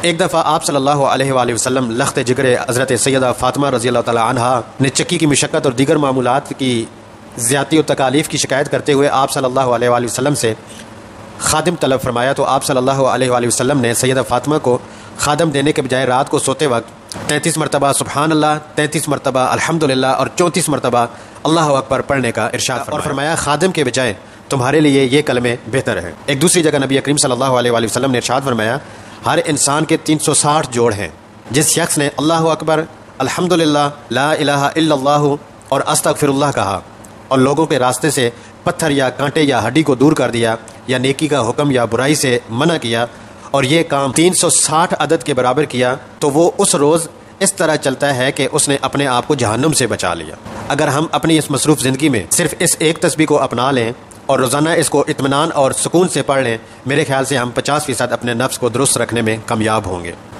ایک دفعہ آپ صلی اللہ علیہ وآلہ وسلم لخت جگر حضرت سیدہ فاطمہ رضی اللہ تعالی عنہا نے چکی کی مشقت اور دیگر معمولات کی زیادتی و تکالیف کی شکایت کرتے ہوئے آپ صلی اللہ علیہ وآلہ وسلم سے خادم طلب فرمایا، تو آپ صلی اللہ علیہ وآلہ وسلم نے سیدہ فاطمہ کو خادم دینے کے بجائے رات کو سوتے وقت 33 مرتبہ سبحان اللہ، 33 مرتبہ الحمدللہ اور 34 مرتبہ اللہ اکبر پڑھنے کا ارشاد اور فرمایا خادم کے بجائے تمہارے لیے یہ کلمے بہتر ہیں۔ ایک دوسری جگہ نبی کریم صلی اللہ علیہ وآلہ وسلم نے ارشاد فرمایا، ہر انسان کے 360 جوڑ ہیں، جس شخص نے اللہ اکبر، الحمدللہ، لا الہ الا اللہ اور استغفر اللہ کہا اور لوگوں کے راستے سے پتھر یا کانٹے یا ہڈی کو دور کر دیا یا نیکی کا حکم یا برائی سے منع کیا اور یہ کام 360 عدد کے برابر کیا، تو وہ اس روز اس طرح چلتا ہے کہ اس نے اپنے آپ کو جہنم سے بچا لیا۔ اگر ہم اپنی اس مصروف زندگی میں صرف اس ایک تسبیح کو اپنا لیں اور روزانہ اس کو اطمینان اور سکون سے پڑھ لیں، میرے خیال سے ہم 50% اپنے نفس کو درست رکھنے میں کامیاب ہوں گے۔